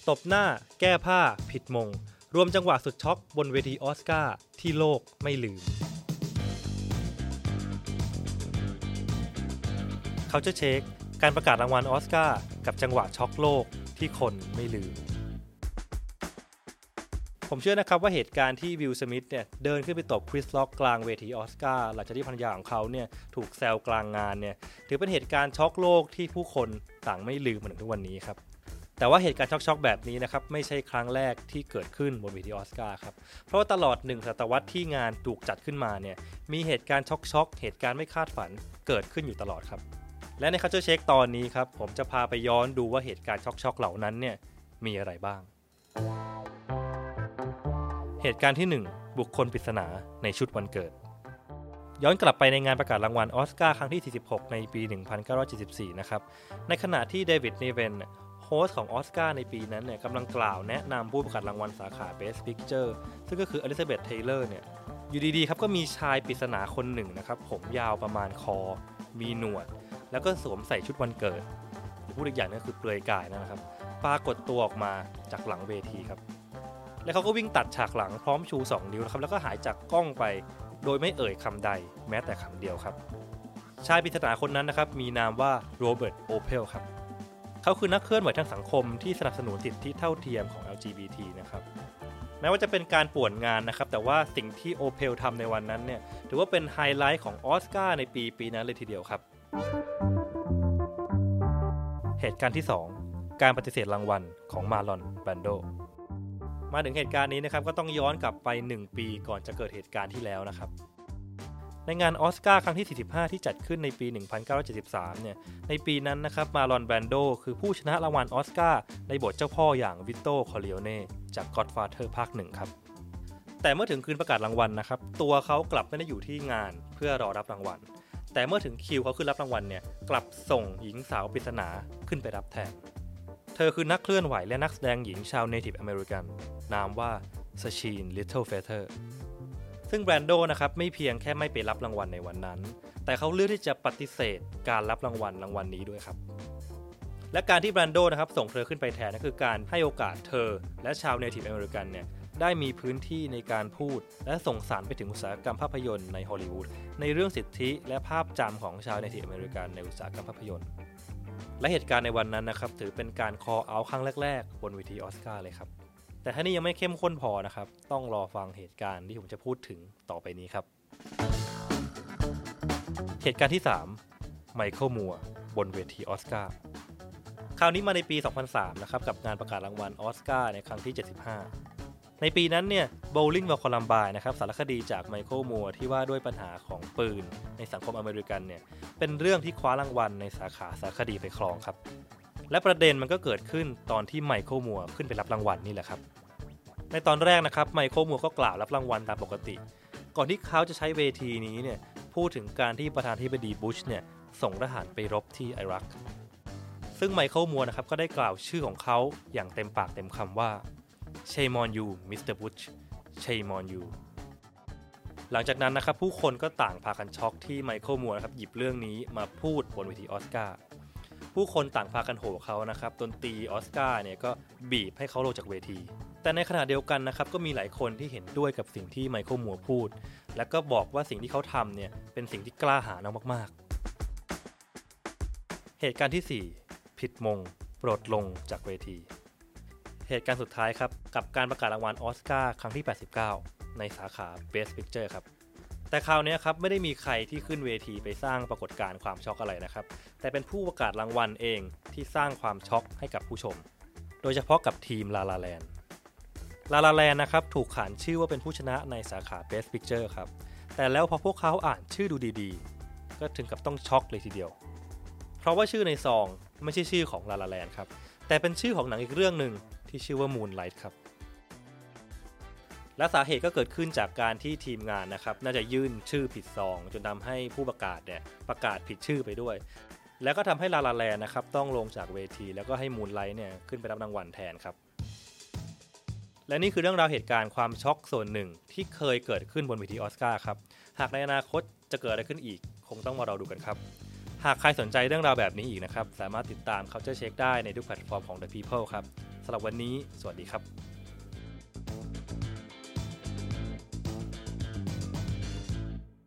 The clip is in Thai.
ตบหน้าแก้ผ้าผิดมงรวมจังหวะสุดช็อกบนเวทีออสการ์ที่โลกไม่ลืมเขาจะเช็คการประกาศรางวัลออสการ์กับจังหวะช็อกโลกที่คนไม่ลืมผมเชื่อนะครับว่าเหตุการณ์ที่วิล สมิธเนี่ยเดินขึ้นไปตบคริส ร็อกกลางเวทีออสการ์หลังจากที่ภรรยาของเขาเนี่ยถูกแซวกลางงานเนี่ยถือเป็นเหตุการณ์ช็อกโลกที่ผู้คนต่างไม่ลืมมาถึงทุกวันนี้ครับแต่ว่าเหตุการณ์ช็อกๆแบบนี้นะครับไม่ใช่ครั้งแรกที่เกิดขึ้นบนเวทีออสการ์ครับเพราะว่าตลอด1 ศตวรรษที่งานถูกจัดขึ้นมาเนี่ยมีเหตุการณ์ช็อกๆเหตุการณ์ไม่คาดฝันเกิดขึ้นอยู่ตลอดครับและใน Culture Check ตอนนี้ครับผมจะพาไปย้อนดูว่าเหตุการณ์ช็อกๆเหล่านั้นเนี่ยมีอะไรบ้างเหตุการณ์ที่1บุคคลปริศนาในชุดวันเกิดย้อนกลับไปในงานประกาศรางวัลออสการ์ครั้งที่46ในปี1974นะครับในขณะที่เดวิด นีเวนโฮสต์ของออสการ์ในปีนั้นเนี่ยกำลังกล่าวแนะนำผู้ประกาศรางวัลสาขา Best Picture ซึ่งก็คืออลิซาเบธ เทย์เลอร์เนี่ยอยู่ดีๆครับก็มีชายปริศนาคนหนึ่งนะครับผมยาวประมาณคอมีหนวดแล้วก็สวมใส่ชุดวันเกิดหรือพูดอีกอย่างนึงคือเปลือยกายนะครับปรากฏตัวออกมาจากหลังเวทีครับแล้วเขาก็วิ่งตัดฉากหลังพร้อมชู2 นิ้วนะครับแล้วก็หายจากกล้องไปโดยไม่เอ่ยคำใดแม้แต่คำเดียวครับชายปริศนาคนนั้นนะครับมีนามว่าโรเบิร์ต โอเพลครับเขาคือนักเคลื่อนไหวทางสังคมที่สนับสนุนสิทธิเท่าเทียมของ LGBT นะครับแม้ว่าจะเป็นการป่วนงานนะครับแต่ว่าสิ่งที่โอเพลทำในวันนั้นเนี่ยถือว่าเป็นไฮไลท์ของออสการ์ในปีนั้นเลยทีเดียวครับเหตุการณ์ที่2การปฏิเสธรางวัลของมาลอน แบรนโดมาถึงเหตุการณ์นี้นะครับก็ต้องย้อนกลับไป1 ปีก่อนจะเกิดเหตุการณ์ที่แล้วนะครับในงานออสการ์ครั้งที่45ที่จัดขึ้นในปี1973เนี่ยในปีนั้นนะครับมาลอน แบรนโดคือผู้ชนะรางวัลออสการ์ในบทเจ้าพ่ออย่างวิตโต คอร์เลโอเน่จาก Godfather ภาค 1ครับแต่เมื่อถึงคืนประกาศรางวัลนะครับตัวเขากลับไม่ได้อยู่ที่งานเพื่อรอรับรางวัลแต่เมื่อถึงคิวเขาขึ้นรับรางวัลเนี่ยกลับส่งหญิงสาวปริศนาขึ้นไปรับแทนเธอคือนักเคลื่อนไหวและนักแสดงหญิงชาวเนทิฟอเมริกันนามว่าซาชีน ลิตเทิลเฟเธอร์ซึ่งแบรนโดนะครับไม่เพียงแค่ไม่ไปรับรางวัลในวันนั้นแต่เขาเลือกที่จะปฏิเสธการรับรางวัลนี้ด้วยครับและการที่แบรนโดนะครับส่งเธอขึ้นไปแทนนั่นคือการให้โอกาสเธอและชาวเนทิฟอเมริกันเนี่ยได้มีพื้นที่ในการพูดและส่งสารไปถึงอุตสาหกรรมภาพยนตร์ในฮอลลีวูดในเรื่องสิทธิและภาพจำของชาวเนทิฟอเมริกันในอุตสาหกรรมภาพยนตร์และเหตุการณ์ในวันนั้นนะครับถือเป็นการคอลเอาท์ครั้งแรกๆบนเวทีออสการ์เลยครับแต่ถ้านี่ยังไม่เข้มข้นพอนะครับต้องรอฟังเหตุการณ์ที่ผมจะพูดถึงต่อไปนี้ครับเหตุการณ์ที่3ไมเคิล มัวร์บนเวทีออสการ์คราวนี้มาในปี2003นะครับกับงานประกาศรางวัลออสการ์ในครั้งที่75ในปีนั้นเนี่ยโบว์ลิ่ง วอล คอลัมไบน์นะครับสารคดีจากไมเคิล มัวร์ที่ว่าด้วยปัญหาของปืนในสังคมอเมริกันเนี่ยเป็นเรื่องที่คว้ารางวัลในสาขาสารคดีไปครองครับและประเด็นมันก็เกิดขึ้นตอนที่ไมเคิล มัวร์ขึ้นไปรับรางวัลนี่แหละครับในตอนแรกนะครับไมเคิล มัวร์ก็กล่าวรับรางวัลตามปกติก่อนที่เขาจะใช้เวทีนี้เนี่ยพูดถึงการที่ประธานาธิบดีบุชเนี่ยส่งทหารไปรบที่อิรักซึ่งไมเคิล มัวร์นะครับก็ได้กล่าวชื่อของเขาอย่างเต็มปากเต็มคำว่า Shame on you Mr. Bush Shame on you หลังจากนั้นนะครับผู้คนก็ต่างพากันช็อกที่ไมเคิล มัวร์นะครับหยิบเรื่องนี้มาพูดบนเวทีออสการ์ผู้คนต่างพากันโห่เขานะครับดนตรีออสการ์เนี่ยก็บีบให้เขาลงจากเวทีแต่ในขณะเดียวกันนะครับก็มีหลายคนที่เห็นด้วยกับสิ่งที่ไมเคิล มัวร์พูดและก็บอกว่าสิ่งที่เขาทำเนี่ยเป็นสิ่งที่กล้าหาญมากๆเหตุการณ์ที่4ผิดมงโปรดลงจากเวทีเหตุการณ์สุดท้ายครับกับการประกาศรางวัลออสการ์ครั้งที่89ในสาขา Best Picture ครับแต่คราวนี้ครับไม่ได้มีใครที่ขึ้นเวทีไปสร้างปรากฏการณ์ความช็อกอะไรนะครับแต่เป็นผู้ประกาศรางวัลเองที่สร้างความช็อกให้กับผู้ชมโดยเฉพาะกับทีมลาลาแลนด์นะครับถูกขานชื่อว่าเป็นผู้ชนะในสาขา Best Picture ครับแต่แล้วพอพวกเขาอ่านชื่อดูดีๆก็ถึงกับต้องช็อกเลยทีเดียวเพราะว่าชื่อในซองไม่ใช่ชื่อของลาลาแลนด์ครับแต่เป็นชื่อของหนังอีกเรื่องนึงที่ชื่อว่า Moonlight ครับและสาเหตุก็เกิดขึ้นจากการที่ทีมงานนะครับน่าจะยื่นชื่อผิดซองจนทำให้ผู้ประกาศเนี่ยประกาศผิดชื่อไปด้วยแล้วก็ทำให้ลาลาแลนด์นะครับต้องลงจากเวทีแล้วก็ให้ Moonlight เนี่ยขึ้นไปรับรางวัลแทนครับและนี่คือเรื่องราวเหตุการณ์ความช็อกส่วนหนึ่งที่เคยเกิดขึ้นบนเวทีออสการ์ครับหากในอนาคตจะเกิดอะไรขึ้นอีกคงต้องมารอดูกันครับหากใครสนใจเรื่องราวแบบนี้อีกนะครับสามารถติดตาม Culture Check ได้ในทุกแพลตฟอร์มของ The People ครับสำหรับวันนี้สวัสดีครับ